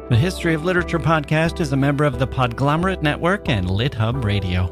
The History of Literature podcast is a member of the Podglomerate Network and LitHub Radio.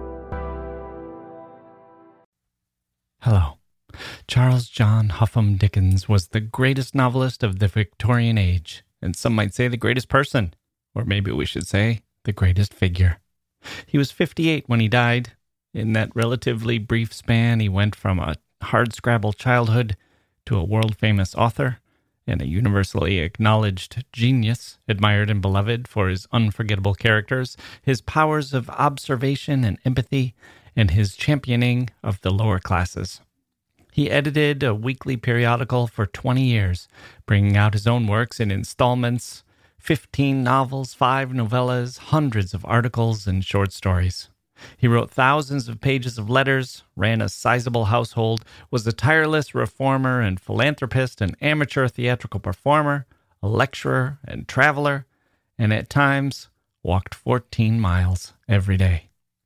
Hello. Charles John Huffam Dickens was the greatest novelist of the Victorian age, and some might say the greatest person, or maybe we should say the greatest figure. He was 58 when he died. In that relatively brief span, he went from a hardscrabble childhood to a world-famous author and a universally acknowledged genius, admired and beloved for his unforgettable characters, his powers of observation and empathy, and his championing of the lower classes. He edited a weekly periodical for 20 years, bringing out his own works in installments, 15 novels, 5 novellas, hundreds of articles, and short stories. He wrote thousands of pages of letters, ran a sizable household, was a tireless reformer and philanthropist, an amateur theatrical performer, a lecturer and traveler, and at times walked 14 miles every day.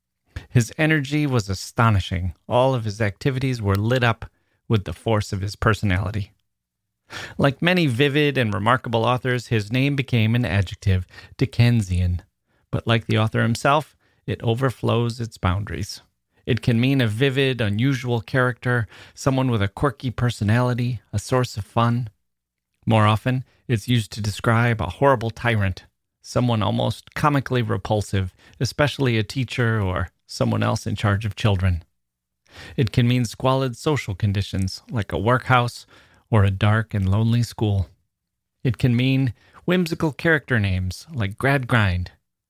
His energy was astonishing. All of his activities were lit up with the force of his personality. Like many vivid and remarkable authors, his name became an adjective, Dickensian. But like the author himself, it overflows its boundaries. It can mean a vivid, unusual character, someone with a quirky personality, a source of fun. More often, it's used to describe a horrible tyrant, someone almost comically repulsive, especially a teacher or someone else in charge of children. It can mean squalid social conditions, like a workhouse or a dark and lonely school. It can mean whimsical character names, like Gradgrind.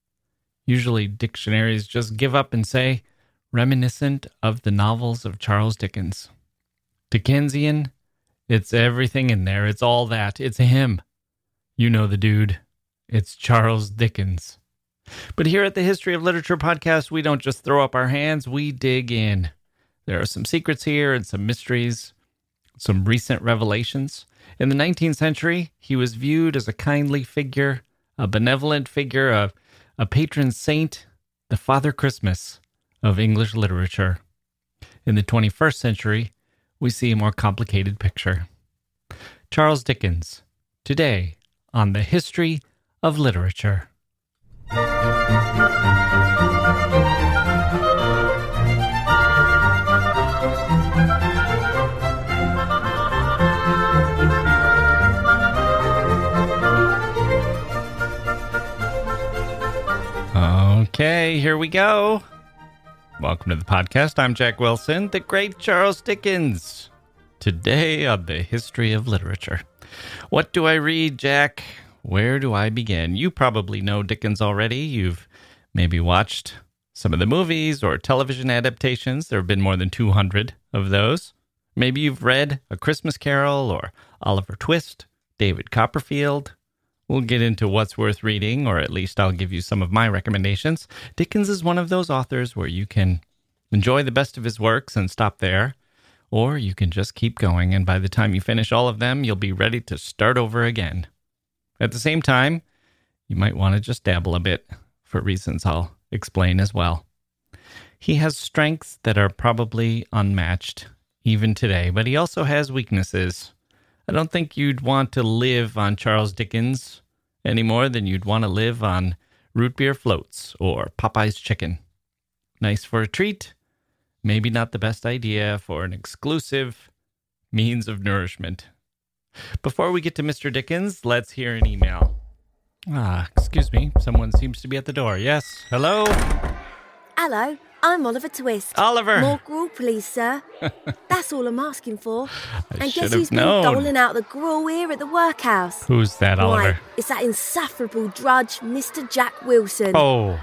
Usually, dictionaries just give up and say, reminiscent of the novels of Charles Dickens. Dickensian, it's everything in there. It's all that. It's him. You know the dude. It's Charles Dickens. But here at the History of Literature podcast, we don't just throw up our hands, we dig in. There are some secrets here and some mysteries, some recent revelations. In the 19th century, he was viewed as a kindly figure, a benevolent figure, a patron saint, the Father Christmas of English literature. In the 21st century, we see a more complicated picture. Charles Dickens, today on the History of Literature. Okay, here we go. Welcome to the podcast. I'm Jack Wilson, the great Charles Dickens. Today on the History of Literature. What do I read, Jack? Where do I begin? You probably know Dickens already. You've maybe watched some of the movies or television adaptations. There have been more than 200 of those. Maybe you've read A Christmas Carol or Oliver Twist, David Copperfield. We'll get into what's worth reading, or at least I'll give you some of my recommendations. Dickens is one of those authors where you can enjoy the best of his works and stop there, or you can just keep going, and by the time you finish all of them, you'll be ready to start over again. At the same time, you might want to just dabble a bit, for reasons I'll explain as well. He has strengths that are probably unmatched, even today, but he also has weaknesses. I don't think you'd want to live on Charles Dickens any more than you'd want to live on root beer floats or Popeye's chicken. Nice for a treat, maybe not the best idea for an exclusive means of nourishment. Before we get to Mr. Dickens, let's hear an email. Excuse me, someone seems to be at the door. Yes, hello? Hello, I'm Oliver Twist. Oliver! More gruel, please, sir. That's all I'm asking for. I and should guess have who's been known. doling out the gruel here at the workhouse? Who's that, Oliver? Why, it's that insufferable drudge, Mr. Jack Wilson. Oh.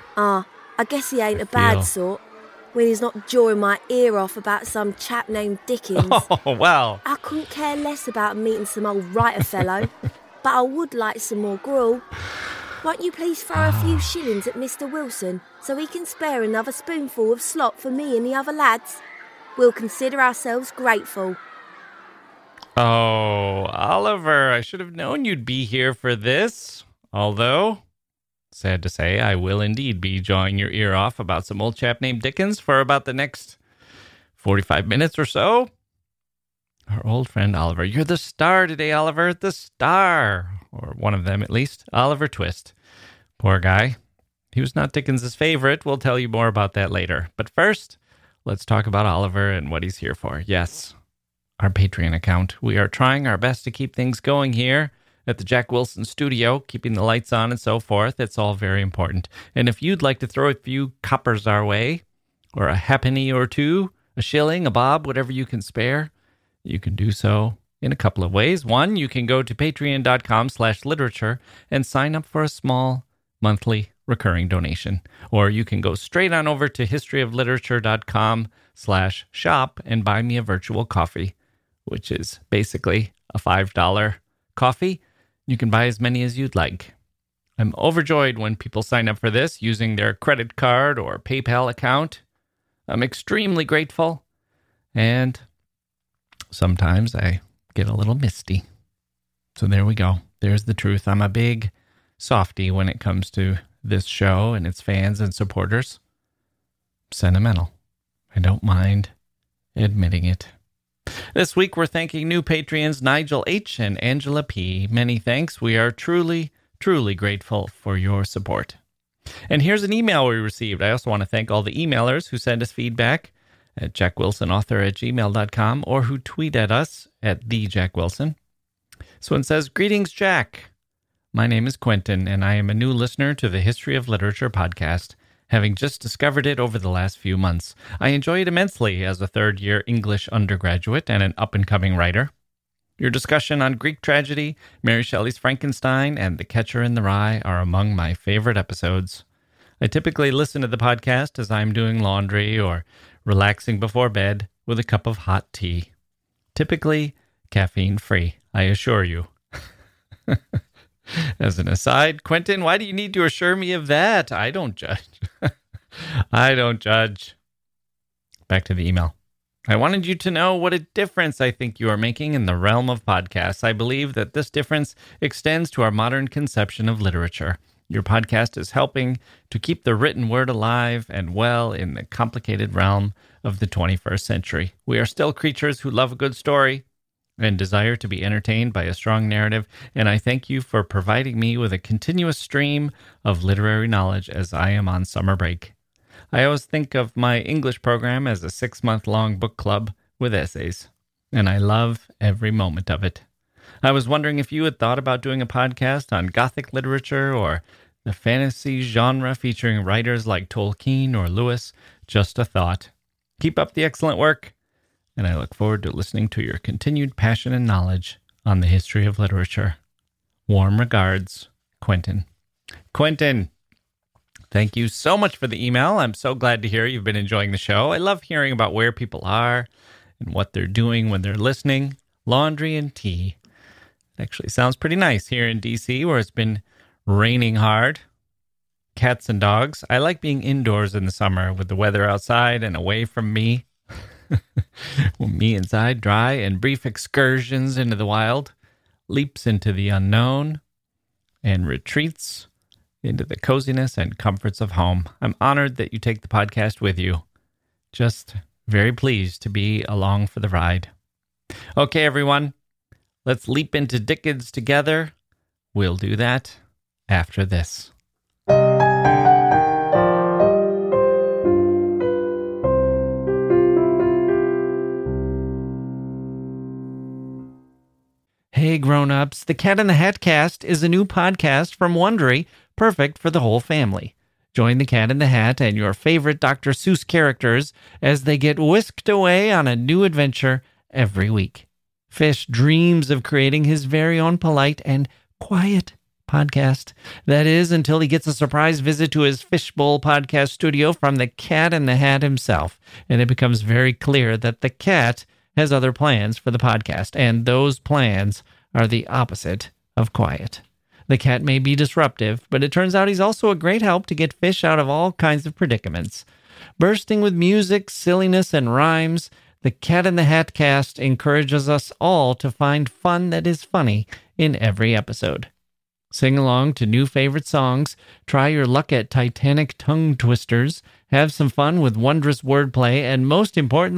I guess he ain't a bad sort, when he's not jawing my ear off about some chap named Dickens. Oh, well. I couldn't care less about meeting some old writer fellow, but I would like some more gruel. Won't you please throw a few shillings at Mr. Wilson so he can spare another spoonful of slop for me and the other lads? We'll consider ourselves grateful. Oh, Oliver, I should have known you'd be here for this. Although, sad to say, I will indeed be jawing your ear off about some old chap named Dickens for about the next 45 minutes or so. our old friend Oliver. You're the star today, Oliver. The star. Or one of them, at least. Oliver Twist. Poor guy. He was not Dickens's favorite. We'll tell you more about that later. But first, let's talk about Oliver and what he's here for. Yes, our Patreon account. We are trying our best to keep things going here at the Jack Wilson studio, keeping the lights on and so forth. It's all very important. And if you'd like to throw a few coppers our way, or a halfpenny or two, a shilling, a bob, whatever you can spare, you can do so in a couple of ways. One, you can go to patreon.com/literature and sign up for a small monthly recurring donation. Or you can go straight on over to historyofliterature.com/shop and buy me a virtual coffee, which is basically a $5 coffee. You can buy as many as you'd like. I'm overjoyed when people sign up for this using their credit card or PayPal account. I'm extremely grateful. And sometimes I get a little misty. So there we go. There's the truth. I'm a big softie when it comes to this show and its fans and supporters. Sentimental. I don't mind admitting it. This week we're thanking new Patreons Nigel H. and Angela P. Many thanks. We are truly, truly grateful for your support. And here's an email we received. I also want to thank all the emailers who send us feedback at jackwilsonauthor@gmail.com or who tweet at us at @theJackWilson. This one says, "Greetings, Jack. My name is Quentin, and I am a new listener to the History of Literature podcast, having just discovered it over the last few months. I enjoy it immensely as a third-year English undergraduate and an up-and-coming writer. Your discussion on Greek tragedy, Mary Shelley's Frankenstein, and The Catcher in the Rye are among my favorite episodes. I typically listen to the podcast as I'm doing laundry or relaxing before bed with a cup of hot tea. Typically caffeine-free, I assure you." As an aside, Quentin, why do you need to assure me of that? I don't judge. I don't judge. Back to the email. I wanted you to know what a difference I think you are making in the realm of podcasts. I believe that this difference extends to our modern conception of literature. Your podcast is helping to keep the written word alive and well in the complicated realm of the 21st century. We are still creatures who love a good story and desire to be entertained by a strong narrative, and I thank you for providing me with a continuous stream of literary knowledge as I am on summer break. I always think of my English program as a 6-month-long book club with essays, and I love every moment of it. I was wondering if you had thought about doing a podcast on Gothic literature or the fantasy genre featuring writers like Tolkien or Lewis. Just a thought. Keep up the excellent work, and I look forward to listening to your continued passion and knowledge on the history of literature. Warm regards, Quentin. Quentin, thank you so much for the email. I'm so glad to hear you've been enjoying the show. I love hearing about where people are and what they're doing when they're listening. Laundry and tea. It actually sounds pretty nice here in D.C., where it's been raining hard. Cats and dogs. I like being indoors in the summer with the weather outside and away from me. Well, me inside, dry, and brief excursions into the wild, leaps into the unknown, and retreats into the coziness and comforts of home. I'm honored that you take the podcast with you. Just very pleased to be along for the ride. Okay, everyone, let's leap into Dickens together. We'll do that after this. Hey grown-ups, the Cat in the Hat Cast is a new podcast from Wondery, perfect for the whole family. Join the Cat in the Hat and your favorite Dr. Seuss characters as they get whisked away on a new adventure every week. Fish dreams of creating his very own polite and quiet podcast. That is, until he gets a surprise visit to his Fishbowl podcast studio from the Cat in the Hat himself, and it becomes very clear that the cat has other plans for the podcast, and those plans are the opposite of quiet. The cat may be disruptive, but it turns out he's also a great help to get Fish out of all kinds of predicaments. Bursting with music, silliness, and rhymes, the Cat in the Hat Cast encourages us all to find fun that is funny in every episode. Sing along to new favorite songs, try your luck at Titanic tongue twisters, have some fun with wondrous wordplay, and most importantly,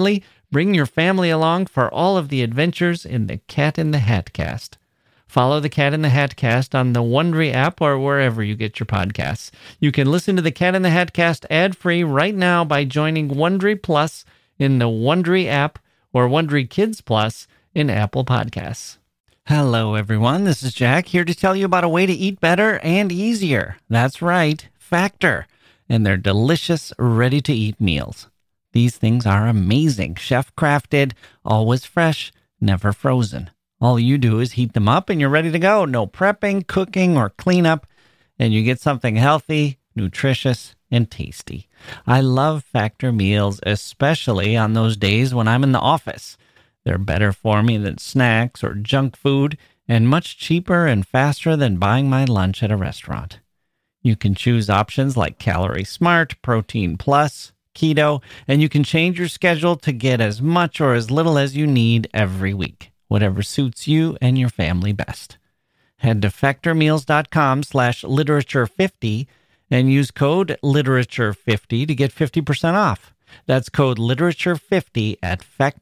Bring your family along for all of the adventures in the Cat in the Hat Cast. Follow the Cat in the Hat Cast on the Wondery app or wherever you get your podcasts. You can listen to the Cat in the Hat Cast ad-free right now by joining Wondery Plus in the Wondery app or Wondery Kids Plus in Apple Podcasts. Hello, everyone. This is Jack here to tell you about a way to eat better and easier. That's right, Factor, and their delicious, ready-to-eat meals. These things are amazing, chef-crafted, always fresh, never frozen. All you do is heat them up and you're ready to go. No prepping, cooking, or cleanup, and you get something healthy, nutritious, and tasty. I love Factor meals, especially on those days when I'm in the office. They're better for me than snacks or junk food, and much cheaper and faster than buying my lunch at a restaurant. You can choose options like Calorie Smart, Protein Plus, Keto, and you can change your schedule to get as much or as little as you need every week, whatever suits you and your family best. Head to factormeals.com/literature50 and use code literature50 to get 50% off. That's code literature50 at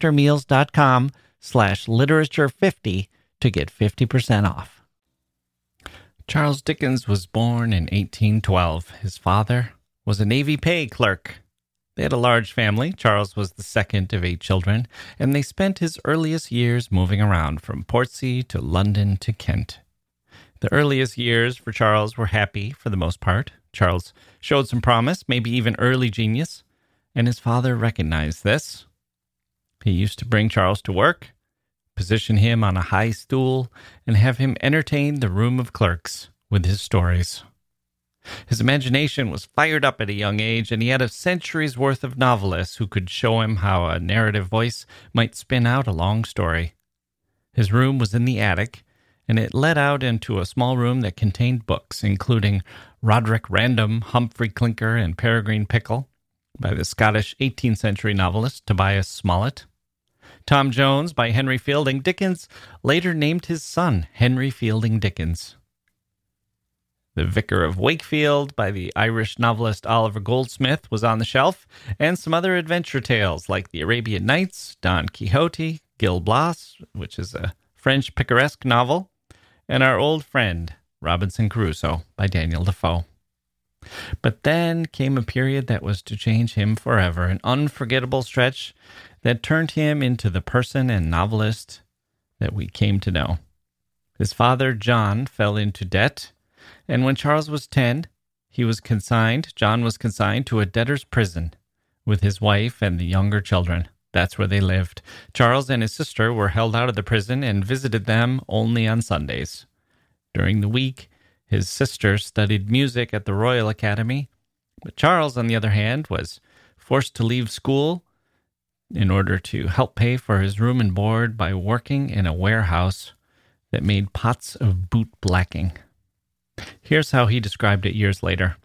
factormeals.com/literature50 to get 50% off. Charles Dickens was born in 1812. His father was a Navy pay clerk. They had a large family. Charles was the second of 8 children, and they spent his earliest years moving around from Portsea to London to Kent. The earliest years for Charles were happy for the most part. Charles showed some promise, maybe even early genius, and his father recognized this. He used to bring Charles to work, position him on a high stool, and have him entertain the room of clerks with his stories. His imagination was fired up at a young age, and he had a century's worth of novelists who could show him how a narrative voice might spin out a long story. His room was in the attic, and it led out into a small room that contained books, including Roderick Random, Humphrey Clinker, and Peregrine Pickle by the Scottish 18th century novelist Tobias Smollett. Tom Jones by Henry Fielding. Dickens later named his son Henry Fielding Dickens. The Vicar of Wakefield by the Irish novelist Oliver Goldsmith was on the shelf, and some other adventure tales like The Arabian Nights, Don Quixote, Gil Blas, which is a French picaresque novel, and Our Old Friend, Robinson Crusoe by Daniel Defoe. But then came a period that was to change him forever, an unforgettable stretch that turned him into the person and novelist that we came to know. His father, John, fell into debt, and when Charles was 10, John was consigned to a debtor's prison with his wife and the younger children. That's where they lived. Charles and his sister were held out of the prison and visited them only on Sundays. During the week, his sister studied music at the Royal Academy, but Charles, on the other hand, was forced to leave school in order to help pay for his room and board by working in a warehouse that made pots of boot blacking. Here's how he described it years later.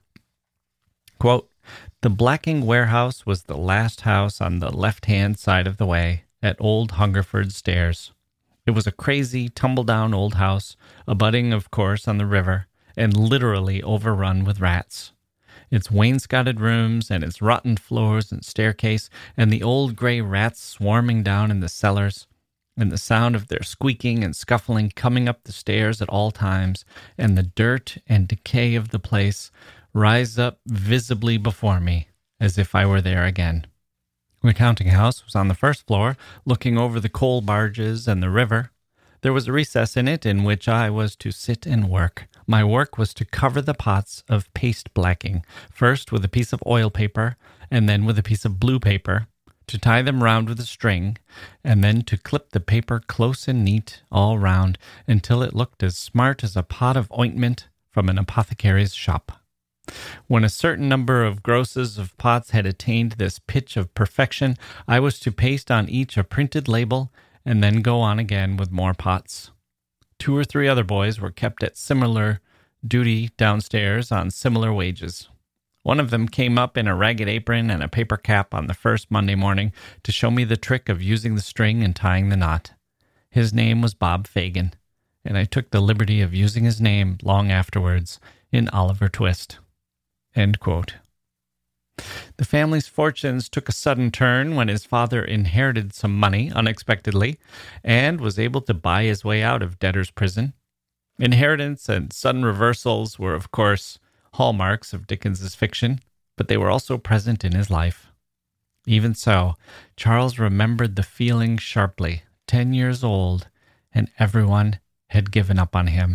Quote, "The blacking warehouse was the last house on the left-hand side of the way at Old Hungerford Stairs. It was a crazy, tumble-down old house, abutting, of course, on the river, and literally overrun with rats. Its wainscoted rooms and its rotten floors and staircase, and the old gray rats swarming down in the cellars, and the sound of their squeaking and scuffling coming up the stairs at all times, and the dirt and decay of the place rise up visibly before me, as if I were there again. The counting house was on the first floor, looking over the coal barges and the river. There was a recess in it in which I was to sit and work. My work was to cover the pots of paste blacking, first with a piece of oil paper, and then with a piece of blue paper, to tie them round with a string, and then to clip the paper close and neat all round until it looked as smart as a pot of ointment from an apothecary's shop. When a certain number of grosses of pots had attained this pitch of perfection, I was to paste on each a printed label and then go on again with more pots. 2 or 3 other boys were kept at similar duty downstairs on similar wages. One of them came up in a ragged apron and a paper cap on the first Monday morning to show me the trick of using the string and tying the knot. His name was Bob Fagin, and I took the liberty of using his name long afterwards in Oliver Twist." End quote. The family's fortunes took a sudden turn when his father inherited some money unexpectedly and was able to buy his way out of debtor's prison. Inheritance and sudden reversals were, of course, hallmarks of Dickens's fiction, but they were also present in his life. Even so, Charles remembered the feeling sharply, 10 years old, and everyone had given up on him.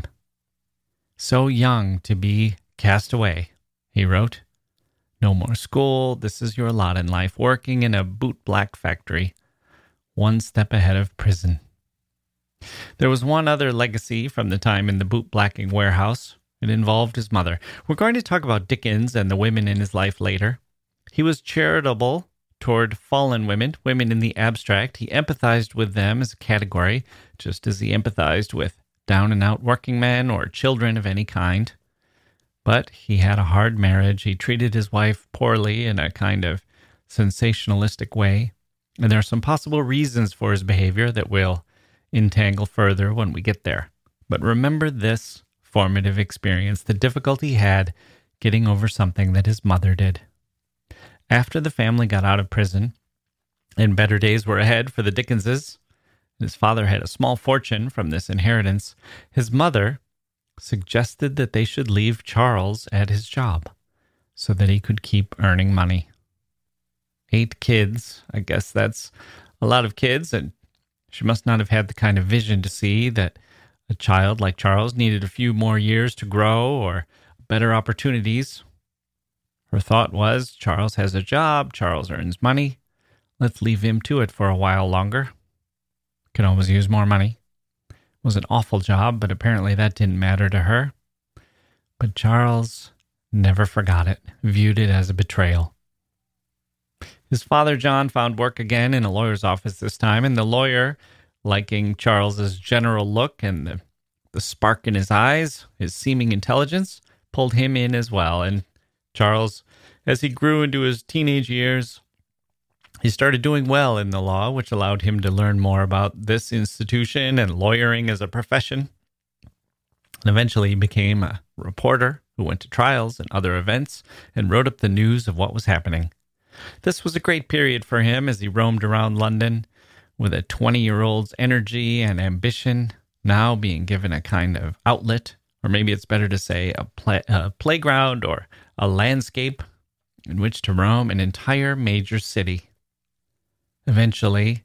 So young to be cast away, he wrote. No more school, this is your lot in life, working in a bootblack factory, one step ahead of prison. There was one other legacy from the time in the bootblacking warehouse. It involved his mother. We're going to talk about Dickens and the women in his life later. He was charitable toward fallen women, women in the abstract. He empathized with them as a category, just as he empathized with down-and-out working men or children of any kind. But he had a hard marriage. He treated his wife poorly in a kind of sensationalistic way. And there are some possible reasons for his behavior that we'll entangle further when we get there. But remember this formative experience, the difficulty he had getting over something that his mother did. After the family got out of prison, and better days were ahead for the Dickenses, his father had a small fortune from this inheritance, his mother suggested that they should leave Charles at his job so that he could keep earning money. 8 kids, I guess that's a lot of kids, and she must not have had the kind of vision to see that a child like Charles needed a few more years to grow or better opportunities. Her thought was, Charles has a job, Charles earns money, let's leave him to it for a while longer. Can always use more money. It was an awful job, but apparently that didn't matter to her. But Charles never forgot it, viewed it as a betrayal. His father, John, found work again in a lawyer's office this time, and the lawyer, liking Charles's general look and the spark in his eyes, his seeming intelligence, pulled him in as well. And Charles, as he grew into his teenage years, he started doing well in the law, which allowed him to learn more about this institution and lawyering as a profession. And eventually he became a reporter who went to trials and other events and wrote up the news of what was happening. This was a great period for him as he roamed around London with a 20-year-old's energy and ambition, now being given a kind of outlet, or maybe it's better to say a playground or a landscape in which to roam an entire major city. Eventually,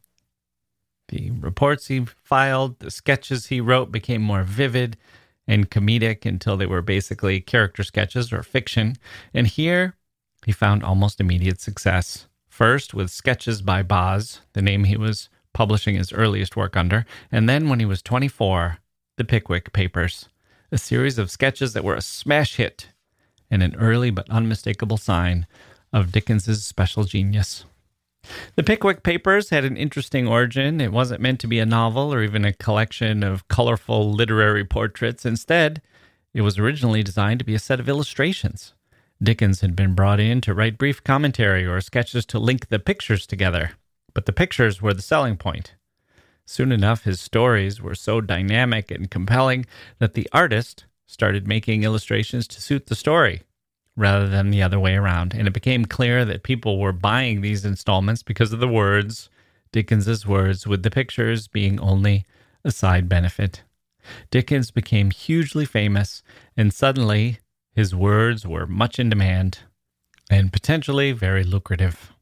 the reports he filed, the sketches he wrote became more vivid and comedic until they were basically character sketches or fiction. And here, he found almost immediate success. First with Sketches by Boz, the name he was publishing his earliest work under, and then when he was 24, The Pickwick Papers, a series of sketches that were a smash hit and an early but unmistakable sign of Dickens's special genius. The Pickwick Papers had an interesting origin. It wasn't meant to be a novel or even a collection of colorful literary portraits. Instead, it was originally designed to be a set of illustrations. Dickens had been brought in to write brief commentary or sketches to link the pictures together, but the pictures were the selling point. Soon enough, his stories were so dynamic and compelling that the artist started making illustrations to suit the story, rather than the other way around. And it became clear that people were buying these installments because of the words, Dickens's words, with the pictures being only a side benefit. Dickens became hugely famous, and suddenly his words were much in demand and potentially very lucrative.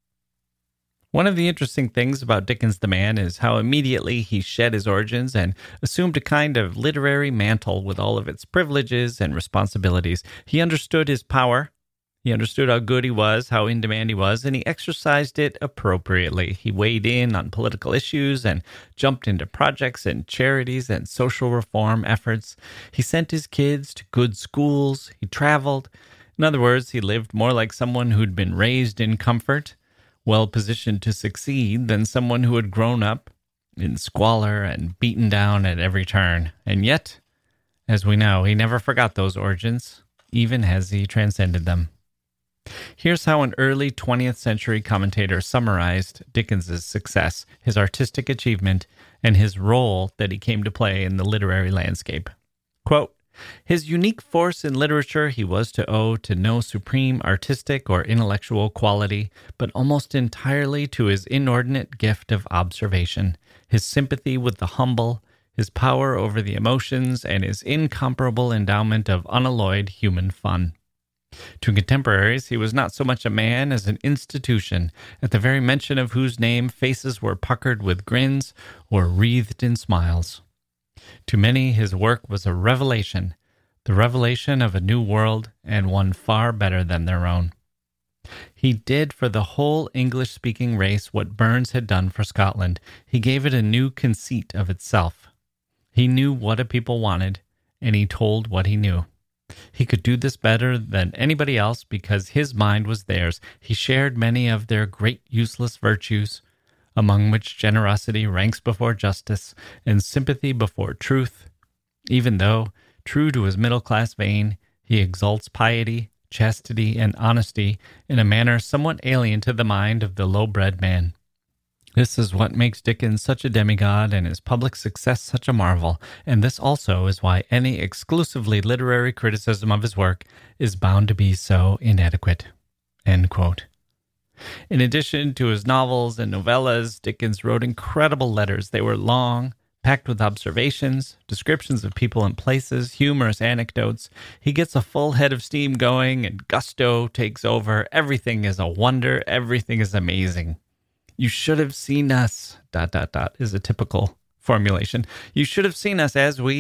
One of the interesting things about Dickens the man is how immediately he shed his origins and assumed a kind of literary mantle with all of its privileges and responsibilities. He understood his power. He understood how good he was, how in demand he was, and he exercised it appropriately. He weighed in on political issues and jumped into projects and charities and social reform efforts. He sent his kids to good schools. He traveled. In other words, he lived more like someone who'd been raised in comfort, well-positioned to succeed, than someone who had grown up in squalor and beaten down at every turn. And yet, as we know, he never forgot those origins, even as he transcended them. Here's how an early 20th century commentator summarized Dickens's success, his artistic achievement, and his role that he came to play in the literary landscape. Quote, His unique force in literature he was to owe to no supreme artistic or intellectual quality, but almost entirely to his inordinate gift of observation, his sympathy with the humble, his power over the emotions, and his incomparable endowment of unalloyed human fun. To contemporaries, he was not so much a man as an institution, at the very mention of whose name faces were puckered with grins or wreathed in smiles. To many, his work was a revelation, the revelation of a new world, and one far better than their own. He did for the whole English-speaking race what Burns had done for Scotland. He gave it a new conceit of itself. He knew what a people wanted, and he told what he knew. He could do this better than anybody else because his mind was theirs. He shared many of their great useless virtues, among which generosity ranks before justice and sympathy before truth, even though, true to his middle-class vein, he exalts piety, chastity, and honesty in a manner somewhat alien to the mind of the low-bred man. This is what makes Dickens such a demigod and his public success such a marvel, and this also is why any exclusively literary criticism of his work is bound to be so inadequate." End quote. In addition to his novels and novellas, Dickens wrote incredible letters. They were long, packed with observations, descriptions of people and places, humorous anecdotes. He gets a full head of steam going, and gusto takes over. Everything is a wonder. Everything is amazing. "You should have seen us, ... is a typical formulation. "You should have seen us as we ...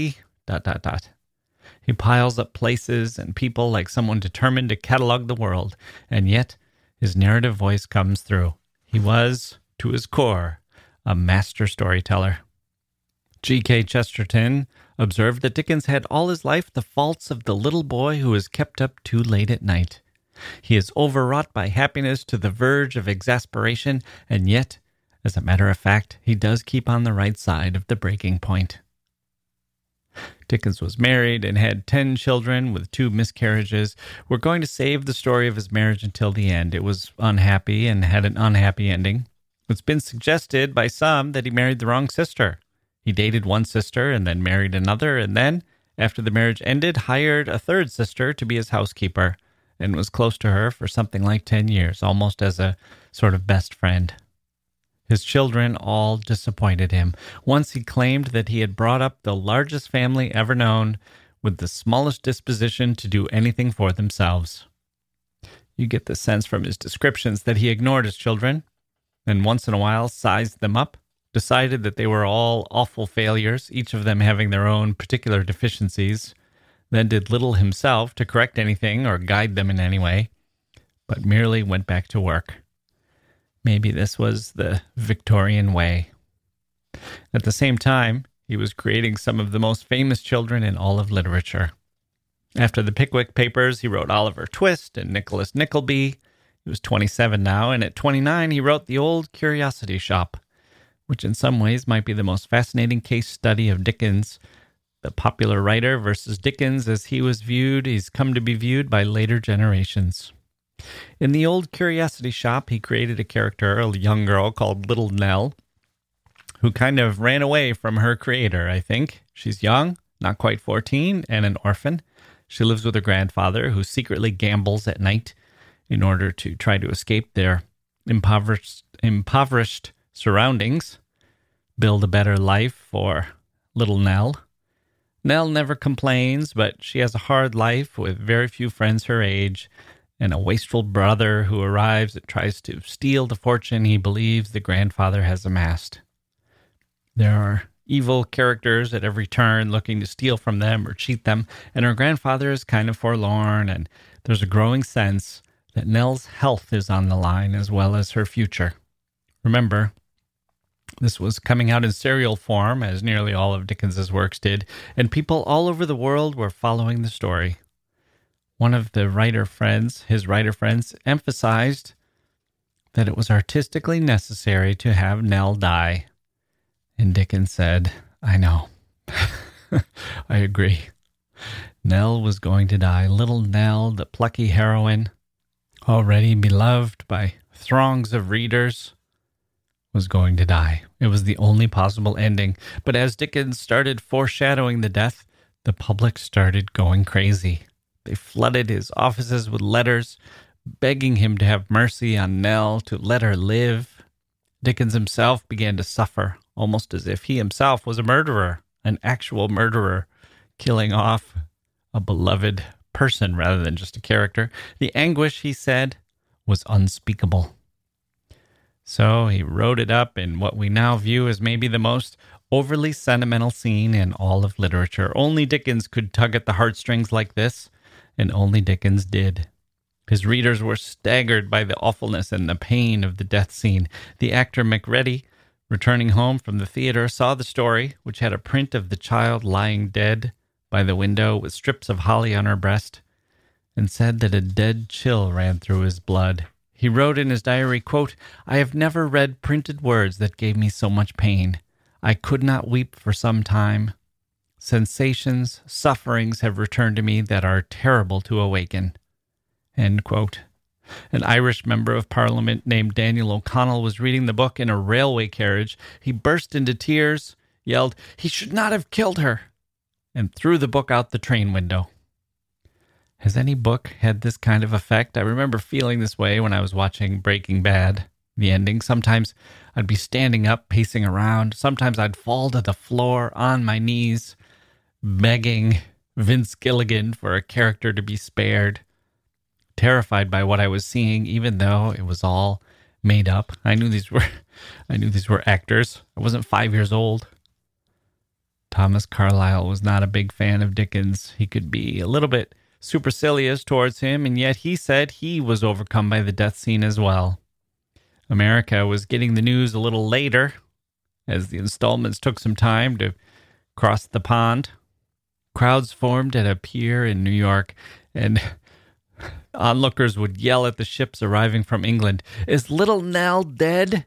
He piles up places and people like someone determined to catalog the world, and yet his narrative voice comes through. He was, to his core, a master storyteller. G.K. Chesterton observed that Dickens had all his life the faults of the little boy who is kept up too late at night. He is overwrought by happiness to the verge of exasperation, and yet, as a matter of fact, he does keep on the right side of the breaking point." Dickens was married and had 10 children with 2 miscarriages. We're going to save the story of his marriage until the end. It was unhappy and had an unhappy ending. It's been suggested by some that he married the wrong sister. He dated one sister and then married another, and then, after the marriage ended, hired a third sister to be his housekeeper, and was close to her for something like 10 years, almost as a sort of best friend. His children all disappointed him. Once he claimed that he had brought up the largest family ever known with the smallest disposition to do anything for themselves. You get the sense from his descriptions that he ignored his children, and once in a while sized them up, decided that they were all awful failures, each of them having their own particular deficiencies, then did little himself to correct anything or guide them in any way, but merely went back to work. Maybe this was the Victorian way. At the same time, he was creating some of the most famous children in all of literature. After the Pickwick Papers, he wrote Oliver Twist and Nicholas Nickleby. He was 27 now, and at 29, he wrote The Old Curiosity Shop, which in some ways might be the most fascinating case study of Dickens, the popular writer versus Dickens as he's come to be viewed by later generations. In The Old Curiosity Shop, he created a character, a young girl called Little Nell, who kind of ran away from her creator, I think. She's young, not quite 14, and an orphan. She lives with her grandfather, who secretly gambles at night in order to try to escape their impoverished surroundings, build a better life for Little Nell. Nell never complains, but she has a hard life with very few friends her age, and a wasteful brother who arrives and tries to steal the fortune he believes the grandfather has amassed. There are evil characters at every turn looking to steal from them or cheat them, and her grandfather is kind of forlorn, and there's a growing sense that Nell's health is on the line as well as her future. Remember, this was coming out in serial form, as nearly all of Dickens's works did, and people all over the world were following the story. One of his writer friends, emphasized that it was artistically necessary to have Nell die. And Dickens said, "I know. I agree. Nell was going to die. Little Nell, the plucky heroine, already beloved by throngs of readers, was going to die. It was the only possible ending. But as Dickens started foreshadowing the death, the public started going crazy. They flooded his offices with letters, begging him to have mercy on Nell, to let her live. Dickens himself began to suffer, almost as if he himself was a murderer, an actual murderer, killing off a beloved person rather than just a character. The anguish, he said, was unspeakable. So he wrote it up in what we now view as maybe the most overly sentimental scene in all of literature. Only Dickens could tug at the heartstrings like this, and only Dickens did. His readers were staggered by the awfulness and the pain of the death scene. The actor Macready, returning home from the theater, saw the story, which had a print of the child lying dead by the window with strips of holly on her breast, and said that a dead chill ran through his blood. He wrote in his diary, quote, "I have never read printed words that gave me so much pain. I could not weep for some time. Sensations, sufferings have returned to me that are terrible to awaken." End quote. An Irish member of Parliament named Daniel O'Connell was reading the book in a railway carriage. He burst into tears, yelled, "He should not have killed her," and threw the book out the train window. Has any book had this kind of effect? I remember feeling this way when I was watching Breaking Bad, the ending. Sometimes I'd be standing up, pacing around. Sometimes I'd fall to the floor on my knees, begging Vince Gilligan for a character to be spared, terrified by what I was seeing, even though it was all made up. I knew these were actors. I wasn't 5 years old. Thomas Carlyle was not a big fan of Dickens. He could be a little bit supercilious towards him, and yet he said he was overcome by the death scene as well. America was getting the news a little later, as the installments took some time to cross the pond. Crowds formed at a pier in New York, and onlookers would yell at the ships arriving from England, "Is little Nell dead?"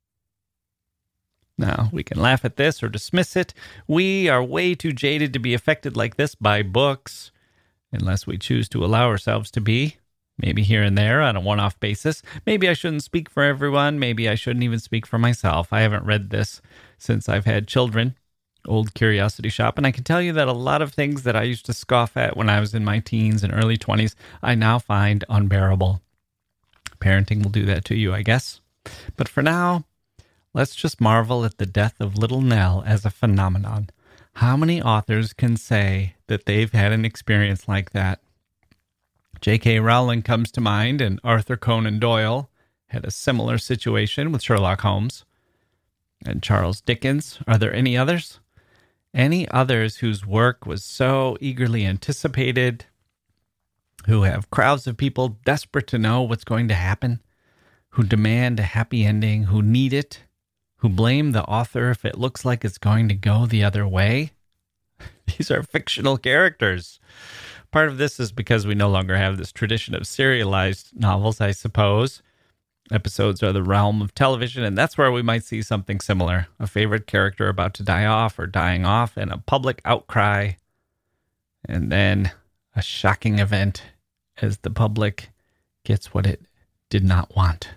Now, we can laugh at this or dismiss it. We are way too jaded to be affected like this by books, unless we choose to allow ourselves to be, maybe here and there on a one-off basis. Maybe I shouldn't speak for everyone. Maybe I shouldn't even speak for myself. I haven't read this since I've had children. Old curiosity shop. And I can tell you that a lot of things that I used to scoff at when I was in my teens and early 20s, I now find unbearable. Parenting will do that to you, I guess. But for now, let's just marvel at the death of little Nell as a phenomenon. How many authors can say that they've had an experience like that? J.K. Rowling comes to mind, and Arthur Conan Doyle had a similar situation with Sherlock Holmes. And Charles Dickens. Are there any others? Any others whose work was so eagerly anticipated, who have crowds of people desperate to know what's going to happen, who demand a happy ending, who need it, who blame the author if it looks like it's going to go the other way? These are fictional characters. Part of this is because we no longer have this tradition of serialized novels, I suppose. Episodes are the realm of television, and that's where we might see something similar. A favorite character about to die off or dying off, and a public outcry. And then a shocking event as the public gets what it did not want.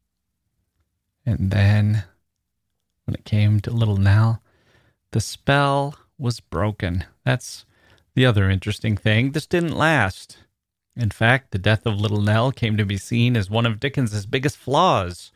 And then, when it came to little Nell, the spell was broken. That's the other interesting thing. This didn't last. In fact, the death of little Nell came to be seen as one of Dickens's biggest flaws.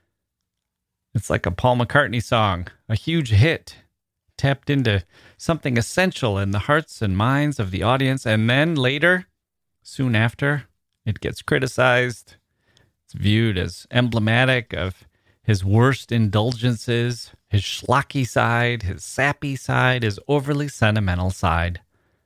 It's like a Paul McCartney song, a huge hit, tapped into something essential in the hearts and minds of the audience, and then later, soon after, it gets criticized. It's viewed as emblematic of his worst indulgences, his schlocky side, his sappy side, his overly sentimental side.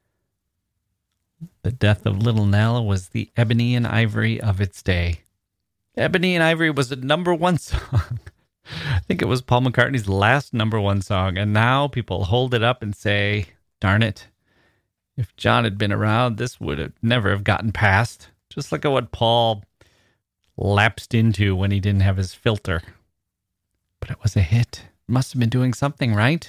The death of little Nell was the Ebony and Ivory of its day. Ebony and Ivory was a number one song. I think it was Paul McCartney's last number one song, and now people hold it up and say, darn it, if John had been around, this would have never have gotten past. Just look at what Paul lapsed into when he didn't have his filter. But it was a hit. It must have been doing something, right?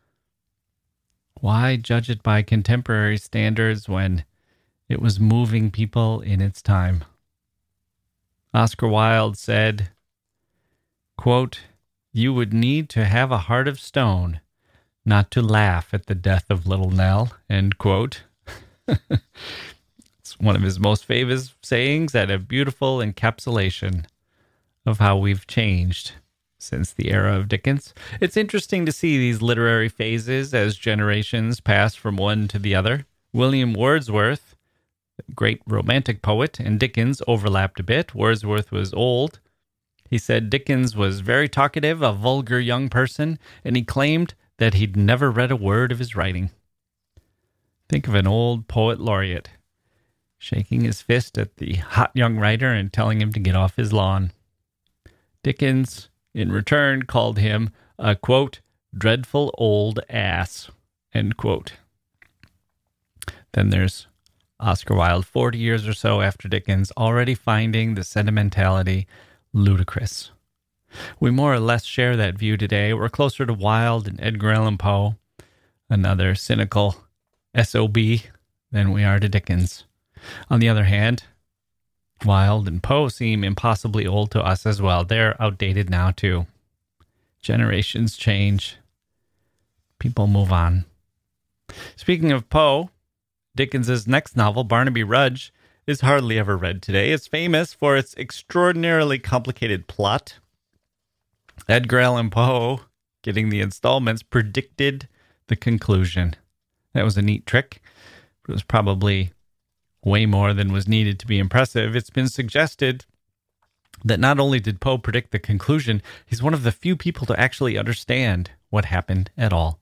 Why judge it by contemporary standards when it was moving people in its time? Oscar Wilde said, quote, "You would need to have a heart of stone, not to laugh at the death of little Nell, end quote. It's one of his most famous sayings and a beautiful encapsulation of how we've changed since the era of Dickens. It's interesting to see these literary phases as generations pass from one to the other. William Wordsworth, the great romantic poet, and Dickens overlapped a bit. Wordsworth was old. He said Dickens was very talkative, a vulgar young person, and he claimed that he'd never read a word of his writing. Think of an old poet laureate shaking his fist at the hot young writer and telling him to get off his lawn. Dickens, in return, called him a, quote, dreadful old ass, end quote. Then there's Oscar Wilde, 40 years or so after Dickens, already finding the sentimentality ludicrous. We more or less share that view today. We're closer to Wilde and Edgar Allan Poe, another cynical SOB, than we are to Dickens. On the other hand, Wilde and Poe seem impossibly old to us as well. They're outdated now, too. Generations change. People move on. Speaking of Poe, Dickens's next novel, Barnaby Rudge, is hardly ever read today. It's famous for its extraordinarily complicated plot. Edgar Allan Poe, getting the installments, predicted the conclusion. That was a neat trick. It was probably way more than was needed to be impressive. It's been suggested that not only did Poe predict the conclusion, he's one of the few people to actually understand what happened at all.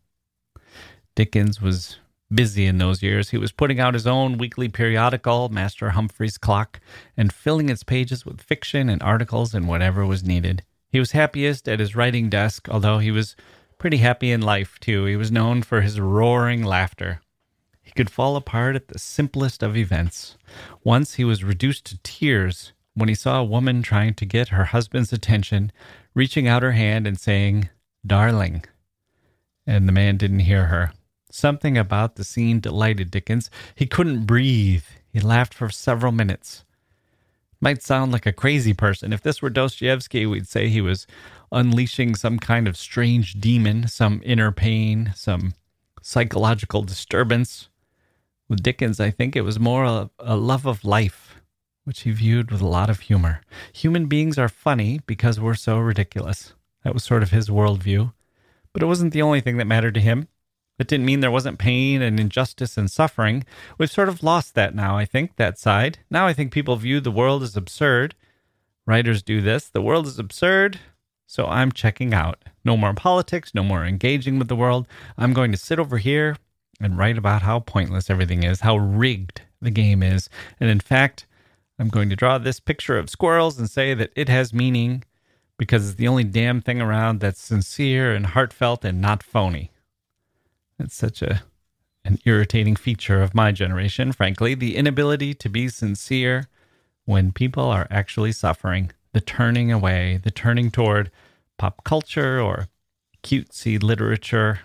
Dickens was busy in those years. He was putting out his own weekly periodical, Master Humphrey's Clock, and filling its pages with fiction and articles and whatever was needed. He was happiest at his writing desk, although he was pretty happy in life, too. He was known for his roaring laughter. He could fall apart at the simplest of events. Once he was reduced to tears when he saw a woman trying to get her husband's attention, reaching out her hand and saying, "Darling," and the man didn't hear her. Something about the scene delighted Dickens. He couldn't breathe. He laughed for several minutes. Might sound like a crazy person. If this were Dostoevsky, we'd say he was unleashing some kind of strange demon, some inner pain, some psychological disturbance. With Dickens, I think it was more a love of life, which he viewed with a lot of humor. Human beings are funny because we're so ridiculous. That was sort of his worldview. But it wasn't the only thing that mattered to him. It didn't mean there wasn't pain and injustice and suffering. We've sort of lost that now, I think, that side. Now I think people view the world as absurd. Writers do this. The world is absurd, so I'm checking out. No more politics, no more engaging with the world. I'm going to sit over here and write about how pointless everything is, how rigged the game is. And in fact, I'm going to draw this picture of squirrels and say that it has meaning because it's the only damn thing around that's sincere and heartfelt and not phony. It's such an irritating feature of my generation, frankly, the inability to be sincere when people are actually suffering, the turning away, the turning toward pop culture or cutesy literature.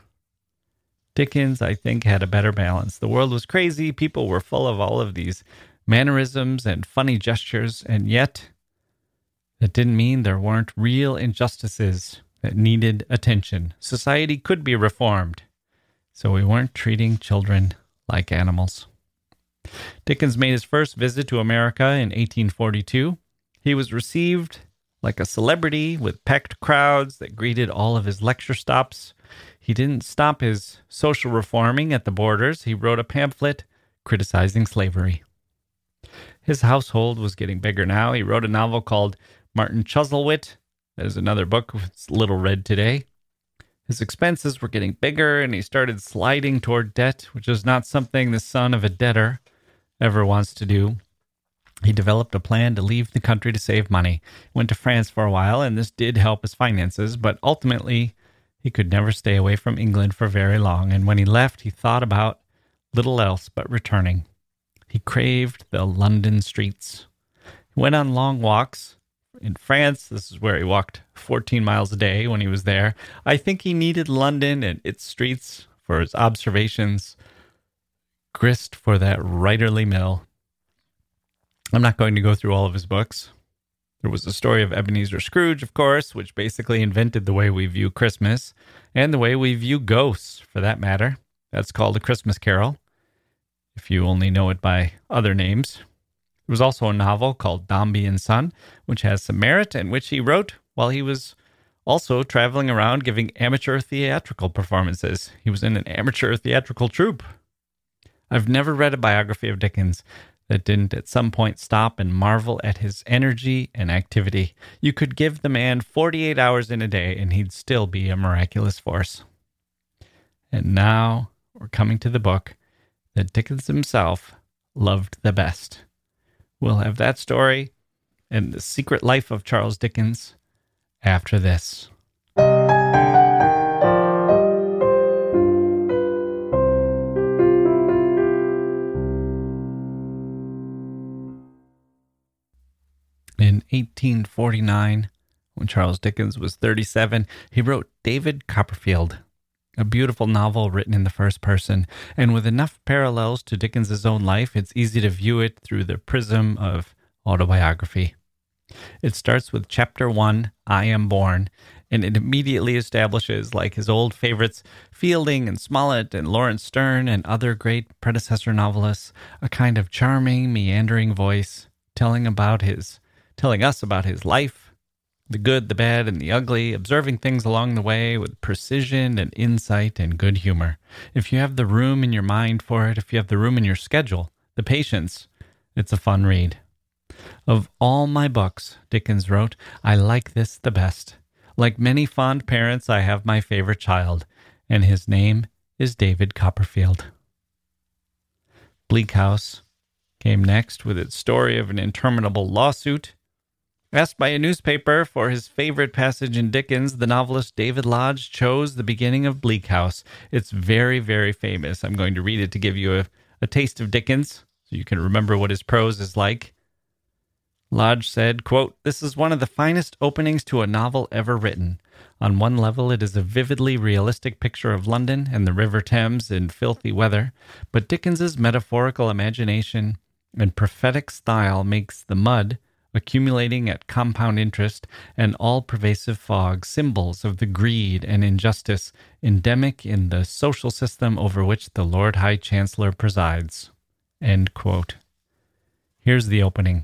Dickens, I think, had a better balance. The world was crazy. People were full of all of these mannerisms and funny gestures, and yet that didn't mean there weren't real injustices that needed attention. Society could be reformed, so we weren't treating children like animals. Dickens made his first visit to America in 1842. He was received like a celebrity with packed crowds that greeted all of his lecture stops. He didn't stop his social reforming at the borders. He wrote a pamphlet criticizing slavery. His household was getting bigger now. He wrote a novel called Martin Chuzzlewit. There's another book that's little read today. His expenses were getting bigger, and he started sliding toward debt, which is not something the son of a debtor ever wants to do. He developed a plan to leave the country to save money. Went to France for a while, and this did help his finances, but ultimately he could never stay away from England for very long, and when he left, he thought about little else but returning. He craved the London streets. He went on long walks. In France, this is where he walked 14 miles a day when he was there. I think he needed London and its streets for his observations, grist for that writerly mill. I'm not going to go through all of his books. There was the story of Ebenezer Scrooge, of course, which basically invented the way we view Christmas and the way we view ghosts, for that matter. That's called A Christmas Carol, if you only know it by other names. There was also a novel called Dombey and Son, which has some merit and which he wrote while he was also traveling around giving amateur theatrical performances. He was in an amateur theatrical troupe. I've never read a biography of Dickens that didn't at some point stop and marvel at his energy and activity. You could give the man 48 hours in a day and he'd still be a miraculous force. And now we're coming to the book that Dickens himself loved the best. We'll have that story and the secret life of Charles Dickens after this. In 1849, when Charles Dickens was 37, he wrote David Copperfield, a beautiful novel written in the first person, and with enough parallels to Dickens's own life, it's easy to view it through the prism of autobiography. It starts with Chapter 1, I Am Born, and it immediately establishes, like his old favorites, Fielding and Smollett and Lawrence Sterne and other great predecessor novelists, a kind of charming, meandering voice, telling us about his life, the good, the bad, and the ugly, observing things along the way with precision and insight and good humor. If you have the room in your mind for it, if you have the room in your schedule, the patience, it's a fun read. Of all my books, Dickens wrote, I like this the best. Like many fond parents, I have my favorite child, and his name is David Copperfield. Bleak House came next with its story of an interminable lawsuit. Asked by a newspaper for his favorite passage in Dickens, the novelist David Lodge chose the beginning of Bleak House. It's very, very famous. I'm going to read it to give you a taste of Dickens, so you can remember what his prose is like. Lodge said, quote, "This is one of the finest openings to a novel ever written. On one level, it is a vividly realistic picture of London and the River Thames in filthy weather, but Dickens's metaphorical imagination and prophetic style makes the mud, accumulating at compound interest, and all-pervasive fog, symbols of the greed and injustice endemic in the social system over which the Lord High Chancellor presides." End quote. Here's the opening.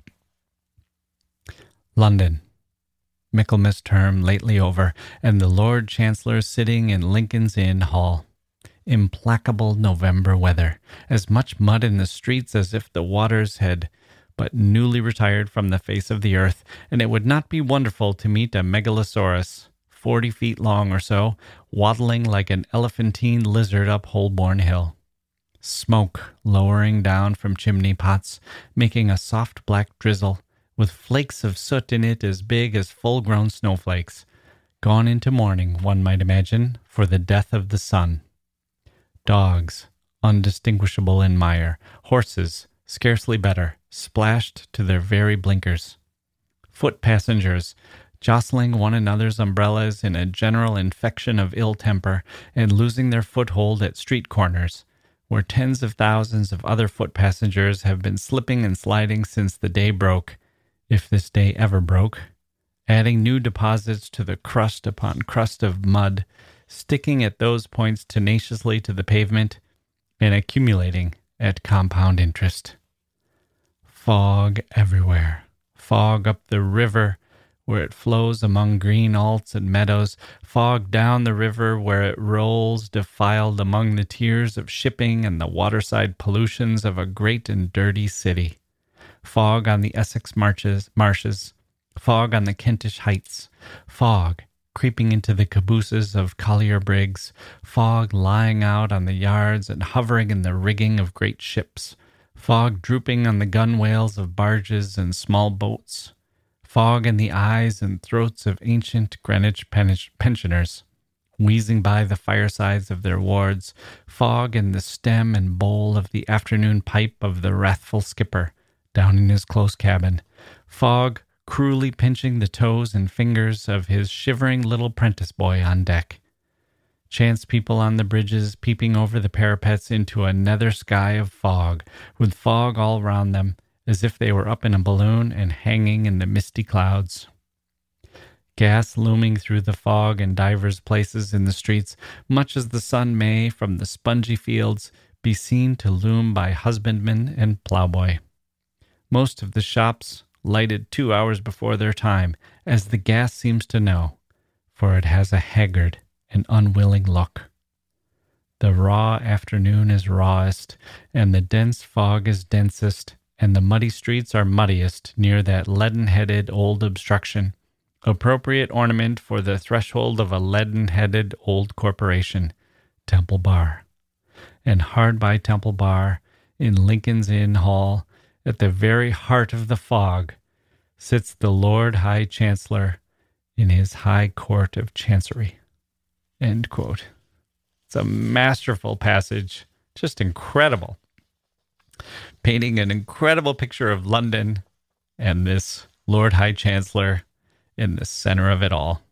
London. Michaelmas term lately over, and the Lord Chancellor sitting in Lincoln's Inn Hall. Implacable November weather, as much mud in the streets as if the waters had but newly retired from the face of the earth, and it would not be wonderful to meet a megalosaurus, 40 feet long or so, waddling like an elephantine lizard up Holborn Hill. Smoke lowering down from chimney pots, making a soft black drizzle, with flakes of soot in it as big as full-grown snowflakes. Gone into mourning, one might imagine, for the death of the sun. Dogs, undistinguishable in mire. Horses, scarcely better, splashed to their very blinkers. Foot passengers, jostling one another's umbrellas in a general infection of ill temper and losing their foothold at street corners, where tens of thousands of other foot passengers have been slipping and sliding since the day broke, if this day ever broke, adding new deposits to the crust upon crust of mud, sticking at those points tenaciously to the pavement, and accumulating at compound interest. Fog everywhere. Fog up the river where it flows among green alts and meadows. Fog down the river where it rolls defiled among the tears of shipping and the waterside pollutions of a great and dirty city. Fog on the Essex marshes, fog on the Kentish heights, fog creeping into the cabooses of collier brigs, fog lying out on the yards and hovering in the rigging of great ships, fog drooping on the gunwales of barges and small boats, fog in the eyes and throats of ancient Greenwich pensioners, wheezing by the firesides of their wards, fog in the stem and bowl of the afternoon pipe of the wrathful skipper, down in his close cabin, fog cruelly pinching the toes and fingers of his shivering little prentice boy on deck. Chance people on the bridges peeping over the parapets into a nether sky of fog, with fog all round them, as if they were up in a balloon and hanging in the misty clouds. Gas looming through the fog in divers places in the streets, much as the sun may, from the spongy fields, be seen to loom by husbandman and ploughboy. Most of the shops lighted 2 hours before their time, as the gas seems to know, for it has a haggard and unwilling look. The raw afternoon is rawest, and the dense fog is densest, and the muddy streets are muddiest near that leaden-headed old obstruction, appropriate ornament for the threshold of a leaden-headed old corporation, Temple Bar. And hard by Temple Bar, in Lincoln's Inn Hall, at the very heart of the fog, sits the Lord High Chancellor in his High Court of Chancery. End quote. It's a masterful passage, just incredible, painting an incredible picture of London and this Lord High Chancellor in the center of it all.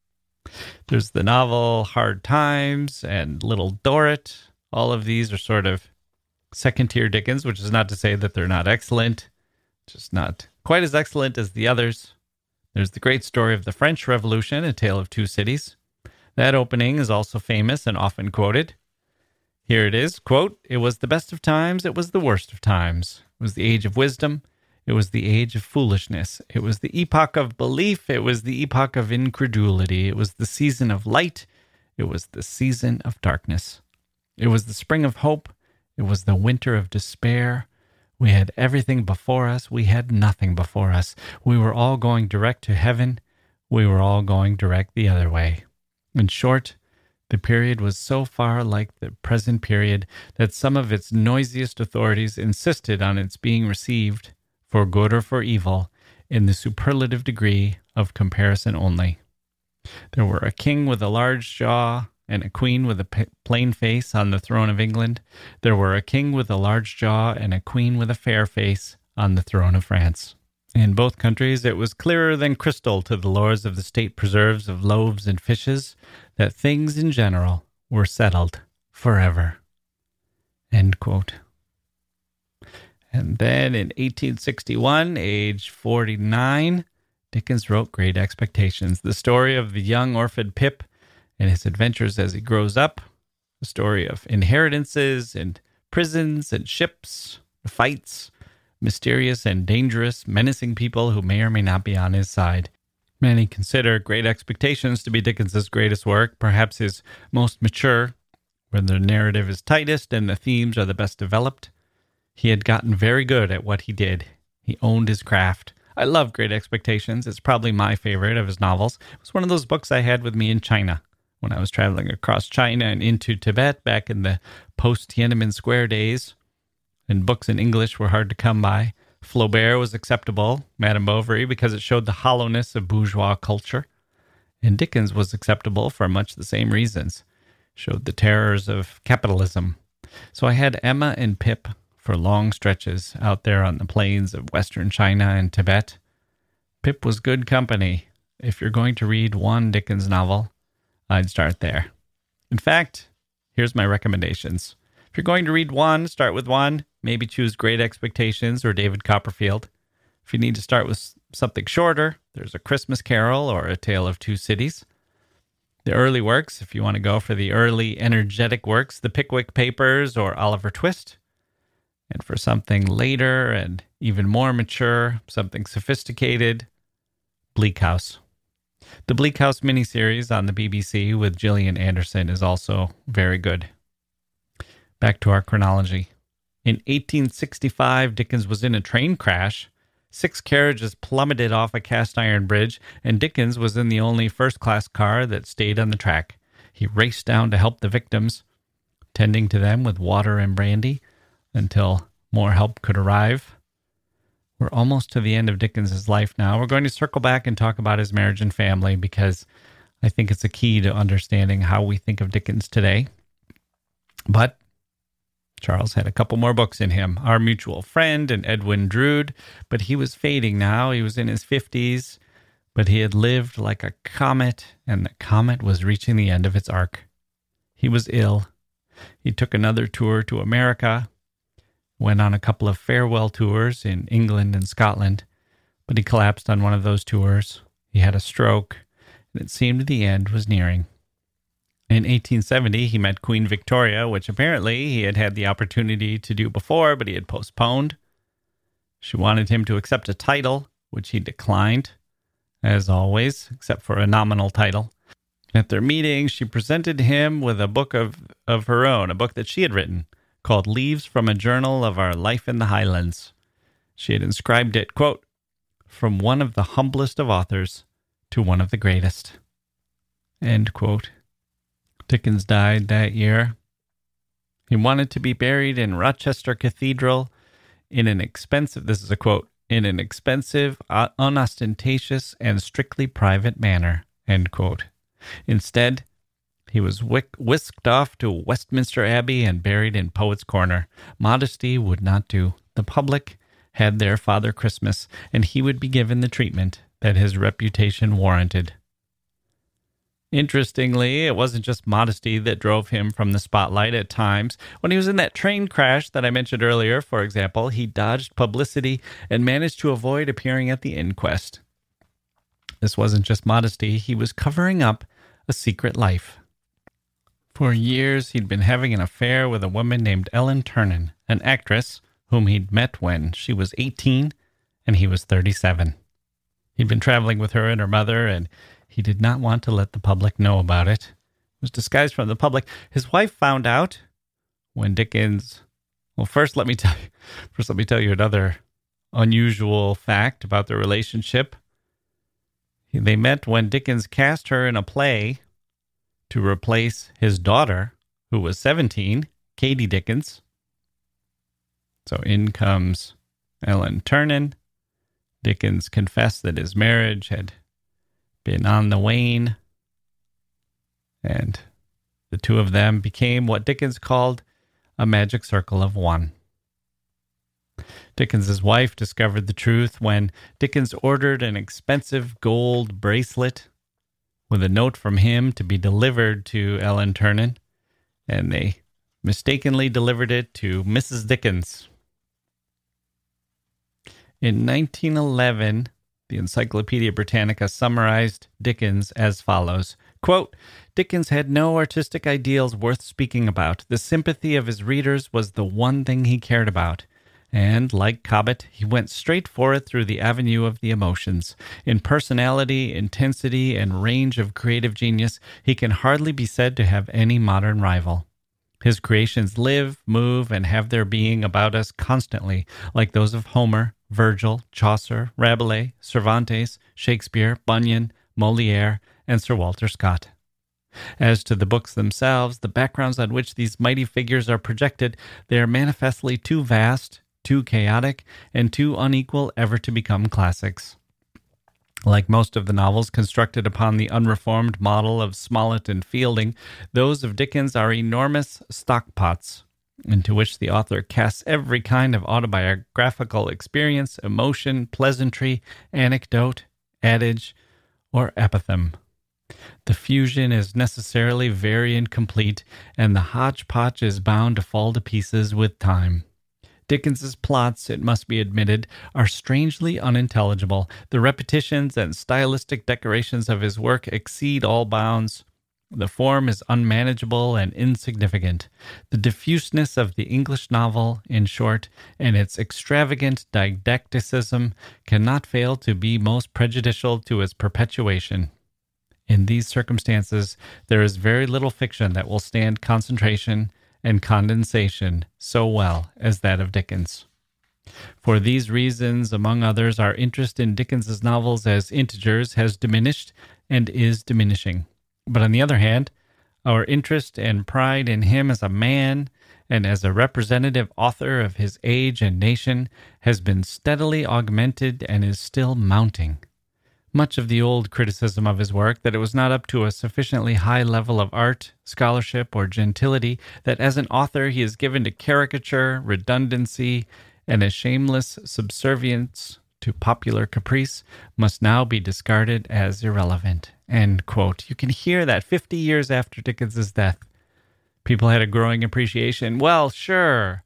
There's the novel Hard Times and Little Dorrit. All of these are sort of second-tier Dickens, which is not to say that they're not excellent, just not quite as excellent as the others. There's the great story of the French Revolution, A Tale of Two Cities. That opening is also famous and often quoted. Here it is, quote, "It was the best of times, it was the worst of times. It was the age of wisdom, it was the age of foolishness. It was the epoch of belief, it was the epoch of incredulity. It was the season of light, it was the season of darkness. It was the spring of hope, it was the winter of despair. We had everything before us, we had nothing before us. We were all going direct to heaven, we were all going direct the other way. In short, the period was so far like the present period that some of its noisiest authorities insisted on its being received, for good or for evil, in the superlative degree of comparison only. There were a king with a large jaw and a queen with a plain face on the throne of England. There were a king with a large jaw and a queen with a fair face on the throne of France. In both countries, it was clearer than crystal to the lords of the state preserves of loaves and fishes that things in general were settled forever." End quote. And then in 1861, age 49, Dickens wrote Great Expectations, the story of the young orphan Pip and his adventures as he grows up, a story of inheritances and prisons and ships, fights, mysterious and dangerous, menacing people who may or may not be on his side. Many consider Great Expectations to be Dickens's greatest work, perhaps his most mature, where the narrative is tightest and the themes are the best developed. He had gotten very good at what he did. He owned his craft. I love Great Expectations. It's probably my favorite of his novels. It was one of those books I had with me in China when I was traveling across China and into Tibet back in the post-Tiananmen Square days, and books in English were hard to come by. Flaubert was acceptable, Madame Bovary, because it showed the hollowness of bourgeois culture. And Dickens was acceptable for much the same reasons, showed the terrors of capitalism. So I had Emma and Pip for long stretches out there on the plains of Western China and Tibet. Pip was good company. If you're going to read one Dickens novel, I'd start there. In fact, here's my recommendations. If you're going to read one, start with one. Maybe choose Great Expectations or David Copperfield. If you need to start with something shorter, there's A Christmas Carol or A Tale of Two Cities. The early works, if you want to go for the early energetic works, The Pickwick Papers or Oliver Twist. And for something later and even more mature, something sophisticated, Bleak House. The Bleak House miniseries on the BBC with Gillian Anderson is also very good. Back to our chronology. In 1865, Dickens was in a train crash. 6 carriages plummeted off a cast iron bridge, and Dickens was in the only first-class car that stayed on the track. He raced down to help the victims, tending to them with water and brandy until more help could arrive. We're almost to the end of Dickens' life now. We're going to circle back and talk about his marriage and family because I think it's a key to understanding how we think of Dickens today. But Charles had a couple more books in him. Our Mutual Friend and Edwin Drood, but he was fading now. He was in his 50s, but he had lived like a comet, and the comet was reaching the end of its arc. He was ill. He took another tour to America. went on a couple of farewell tours in England and Scotland, but he collapsed on one of those tours. He had a stroke, and it seemed the end was nearing. In 1870, he met Queen Victoria, which apparently he had had the opportunity to do before, but he had postponed. She wanted him to accept a title, which he declined, as always, except for a nominal title. At their meeting, she presented him with a book of her own, a book that she had written, called Leaves from a Journal of Our Life in the Highlands. She had inscribed it, quote, "From one of the humblest of authors to one of the greatest," end quote. Dickens died that year. He wanted to be buried in Rochester Cathedral in an expensive, this is a quote, "in an expensive, unostentatious, and strictly private manner," end quote. Instead, he was whisked off to Westminster Abbey and buried in Poets' Corner. Modesty would not do. The public had their Father Christmas, and he would be given the treatment that his reputation warranted. Interestingly, it wasn't just modesty that drove him from the spotlight at times. When he was in that train crash that I mentioned earlier, for example, he dodged publicity and managed to avoid appearing at the inquest. This wasn't just modesty. He was covering up a secret life. For years, he'd been having an affair with a woman named Ellen Ternan, an actress whom he'd met when she was 18 and he was 37. He'd been traveling with her and her mother, and he did not want to let the public know about it. It was disguised from the public. His wife found out when Dickens... Well, first let me tell you another unusual fact about their relationship. They met when Dickens cast her in a play to replace his daughter, who was 17, Katie Dickens. So in comes Ellen Ternan. Dickens confessed that his marriage had been on the wane, and the two of them became what Dickens called a magic circle of one. Dickens's wife discovered the truth when Dickens ordered an expensive gold bracelet with a note from him to be delivered to Ellen Ternan, and they mistakenly delivered it to Mrs. Dickens. In 1911, the Encyclopedia Britannica summarized Dickens as follows, quote, "Dickens had no artistic ideals worth speaking about. The sympathy of his readers was the one thing he cared about. And, like Cobbett, he went straight for it through the avenue of the emotions. In personality, intensity, and range of creative genius, he can hardly be said to have any modern rival. His creations live, move, and have their being about us constantly, like those of Homer, Virgil, Chaucer, Rabelais, Cervantes, Shakespeare, Bunyan, Molière, and Sir Walter Scott. As to the books themselves, the backgrounds on which these mighty figures are projected, they are manifestly too vast, too chaotic, and too unequal ever to become classics. Like most of the novels constructed upon the unreformed model of Smollett and Fielding, those of Dickens are enormous stockpots into which the author casts every kind of autobiographical experience, emotion, pleasantry, anecdote, adage, or epithem. The fusion is necessarily very incomplete, and the hodgepodge is bound to fall to pieces with time. Dickens's plots, it must be admitted, are strangely unintelligible. The repetitions and stylistic decorations of his work exceed all bounds. The form is unmanageable and insignificant. The diffuseness of the English novel, in short, and its extravagant didacticism cannot fail to be most prejudicial to its perpetuation. In these circumstances, there is very little fiction that will stand concentration and condensation so well as that of Dickens. For these reasons, among others, our interest in Dickens's novels as integers has diminished and is diminishing. But on the other hand, our interest and pride in him as a man and as a representative author of his age and nation has been steadily augmented and is still mounting. Much of the old criticism of his work, that it was not up to a sufficiently high level of art, scholarship, or gentility, that as an author he is given to caricature, redundancy, and a shameless subservience to popular caprice, must now be discarded as irrelevant. End quote. You can hear that 50 years after Dickens's death. People had a growing appreciation. Well, sure,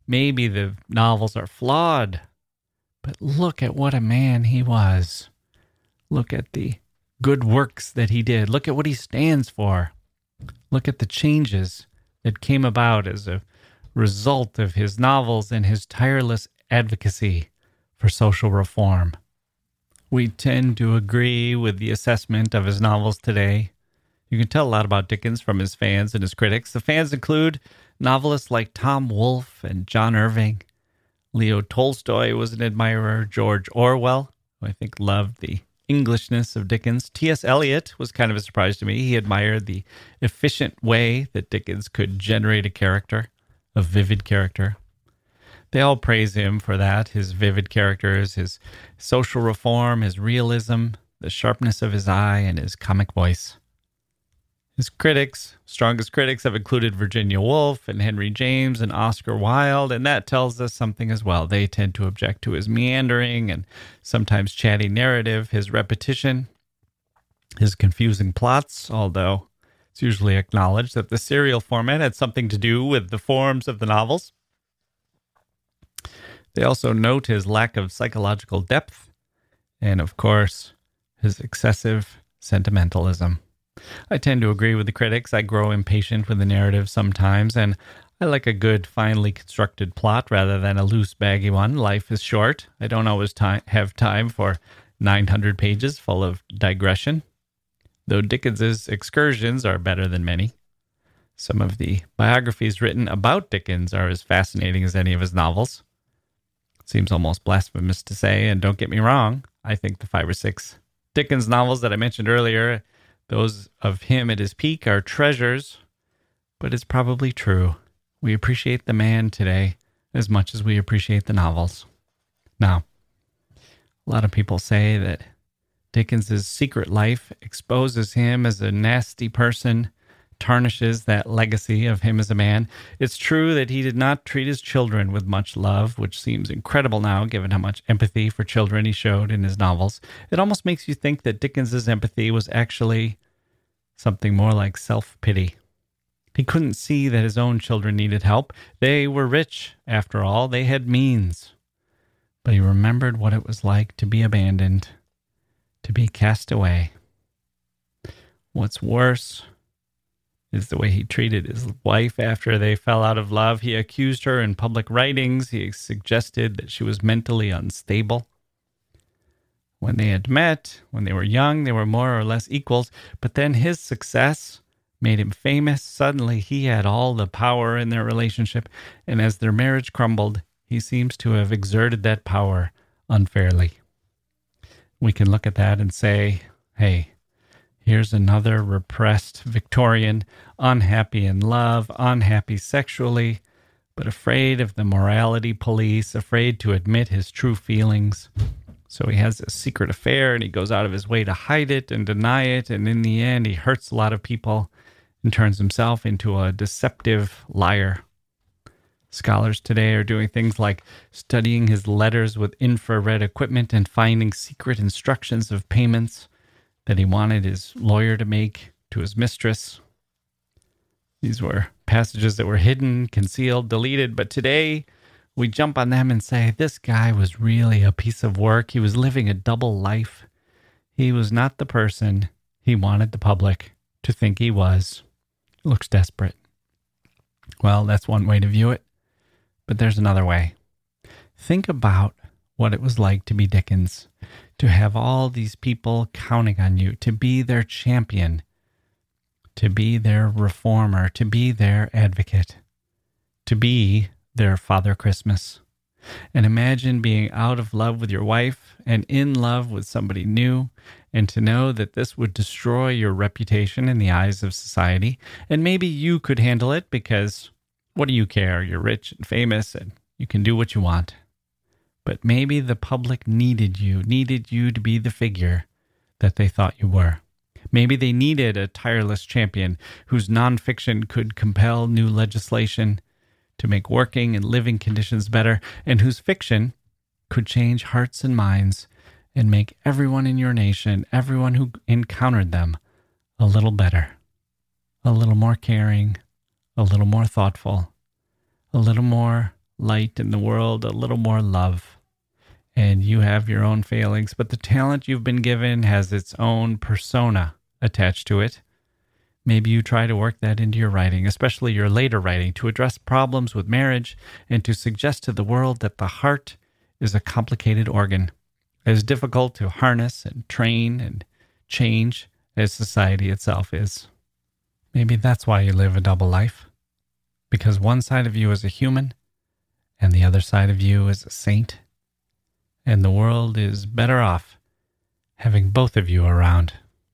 Maybe the novels are flawed, but look at what a man he was. Look at the good works that he did. Look at what he stands for. Look at the changes that came about as a result of his novels and his tireless advocacy for social reform. We tend to agree with the assessment of his novels today. You can tell a lot about Dickens from his fans and his critics. The fans include novelists like Tom Wolfe and John Irving. Leo Tolstoy was an admirer. George Orwell, who I think loved the Englishness of Dickens. T.S. Eliot was kind of a surprise to me. He admired the efficient way that Dickens could generate a character, a vivid character. They all praise him for that, his vivid characters, his social reform, his realism, the sharpness of his eye, and his comic voice. His critics, strongest critics, have included Virginia Woolf and Henry James and Oscar Wilde, and that tells us something as well. They tend to object to his meandering and sometimes chatty narrative, his repetition, his confusing plots, although it's usually acknowledged that the serial format had something to do with the forms of the novels. They also note his lack of psychological depth and, of course, his excessive sentimentalism. I tend to agree with the critics. I grow impatient with the narrative sometimes, and I like a good, finely constructed plot rather than a loose, baggy one. Life is short. I don't always have time for 900 pages full of digression, though Dickens's excursions are better than many. Some of the biographies written about Dickens are as fascinating as any of his novels. Seems almost blasphemous to say, and don't get me wrong, I think the 5 or 6 Dickens novels that I mentioned earlier, those of him at his peak, are treasures, but it's probably true. We appreciate the man today as much as we appreciate the novels. Now, a lot of people say that Dickens's secret life exposes him as a nasty person, tarnishes that legacy of him as a man. It's true that he did not treat his children with much love, which seems incredible now, given how much empathy for children he showed in his novels. It almost makes you think that Dickens's empathy was actually something more like self-pity. He couldn't see that his own children needed help. They were rich, after all. They had means. But he remembered what it was like to be abandoned, to be cast away. What's worse is the way he treated his wife after they fell out of love. He accused her in public writings. He suggested that she was mentally unstable. When they had met, when they were young, they were more or less equals. But then his success made him famous. Suddenly he had all the power in their relationship. And as their marriage crumbled, he seems to have exerted that power unfairly. We can look at that and say, hey, here's another repressed Victorian, unhappy in love, unhappy sexually, but afraid of the morality police, afraid to admit his true feelings. So he has a secret affair and he goes out of his way to hide it and deny it. And in the end, he hurts a lot of people and turns himself into a deceptive liar. Scholars today are doing things like studying his letters with infrared equipment and finding secret instructions of payments that he wanted his lawyer to make to his mistress. These were passages that were hidden, concealed, deleted, but today we jump on them and say, this guy was really a piece of work. He was living a double life. He was not the person he wanted the public to think he was. It looks desperate. Well, that's one way to view it, but there's another way. Think about what it was like to be Dickens, to have all these people counting on you, to be their champion, to be their reformer, to be their advocate, to be their Father Christmas. And imagine being out of love with your wife and in love with somebody new, and to know that this would destroy your reputation in the eyes of society. And maybe you could handle it because what do you care? You're rich and famous and you can do what you want. But maybe the public needed you to be the figure that they thought you were. Maybe they needed a tireless champion whose nonfiction could compel new legislation to make working and living conditions better, and whose fiction could change hearts and minds and make everyone in your nation, everyone who encountered them, a little better, a little more caring, a little more thoughtful, a little more light in the world, a little more love. And you have your own failings, but the talent you've been given has its own persona attached to it. Maybe you try to work that into your writing, especially your later writing, to address problems with marriage and to suggest to the world that the heart is a complicated organ, as difficult to harness and train and change as society itself is. Maybe that's why you live a double life, because one side of you is a human and the other side of you is a saint, and the world is better off having both of you around.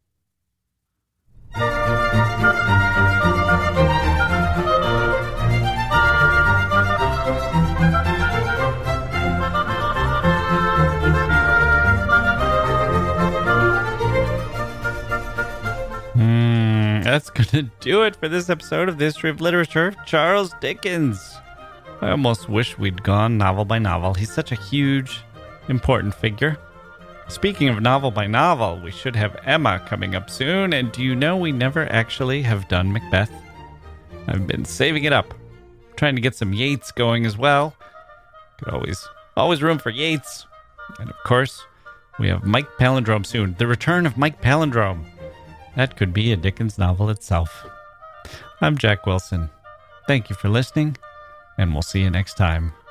That's going to do it for this episode of the History of Literature. Charles Dickens. I almost wish we'd gone novel by novel. He's such a huge, important figure. Speaking of novel by novel, we should have Emma coming up soon. And do you know we never actually have done Macbeth? I've been saving it up. Trying to get some Yeats going as well. Could always room for Yeats. And of course, we have Mike Palindrome soon. The return of Mike Palindrome. That could be a Dickens novel itself. I'm Jack Wilson. Thank you for listening, and we'll see you next time.